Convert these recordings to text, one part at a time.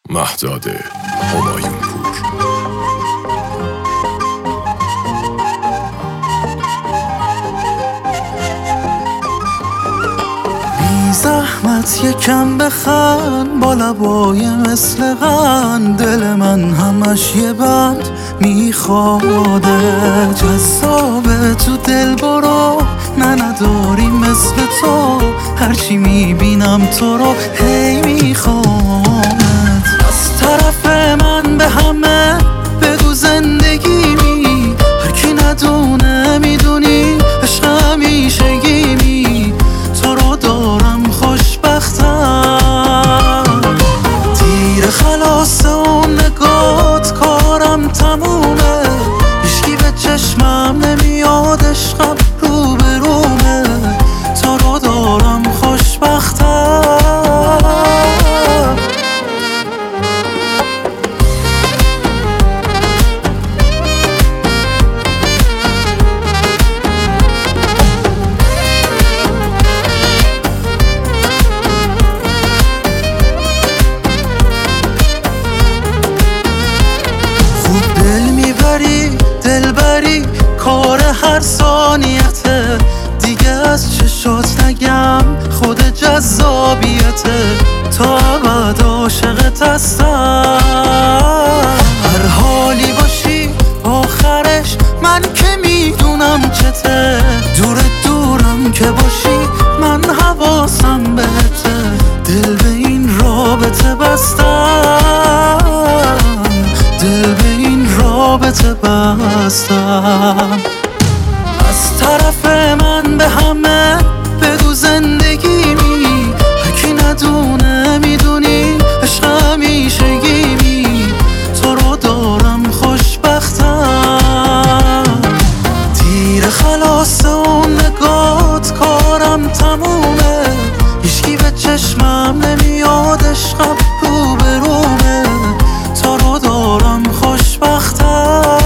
مهداد همایونپور. بی زحمت یکم بخند با لبای مثل قند، دل من همش یه بند میخواده. جذابه تو دل برو، نه نداری مثل تو، هرچی میبینم تو رو هی میخوامت. از طرف من به همه بگو زندگیمی، هر کی ندونه میدونی عشق همیشگیمی. تو رو دارم خوشبختم، تیر خلاص اون نگات کارم تمومه. هیچکی به چشمم نمیاد، عشقم رو به رومه. تو رو دارم خوشبختم. دلبری کار هر ثانیته، دیگه از چشات نگم خود جذابیته. تا ابد عاشقت هستم، هر حالی باشی آخرش من که میدونم چته. دورم که باشی من حواسم بهته، دل به این رابطه بستم، دل به این رابطه بستم. از طرف من به همه بگو زندگیمی، هرکی ندونه میدونی عشق همیشگیمی. تو رو دارم خوشبختم، تیر خلاص اون نگات کارم تمومه. هیچکی به چشمم نمیاد، عشقم رو به رومه. تو رو دارم خوشبختم.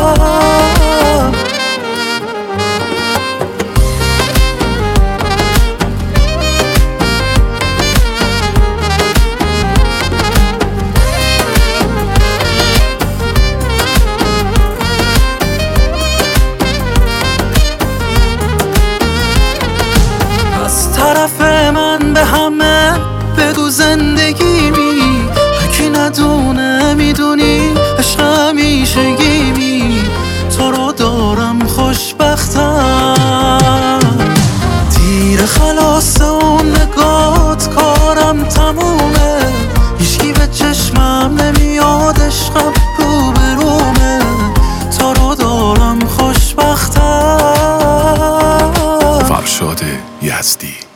از طرف من به همه بگو زندگیمی، هرکی ندونه میدونی عشق همیشگیمی. تو رو دارم خوشبختم، تیر خلاص اون نگات کارم تمومه. هیچکی به چشمم نمیاد، عشقم رو به رومه. تو رو دارم خوشبختم. فرشاد یزدی.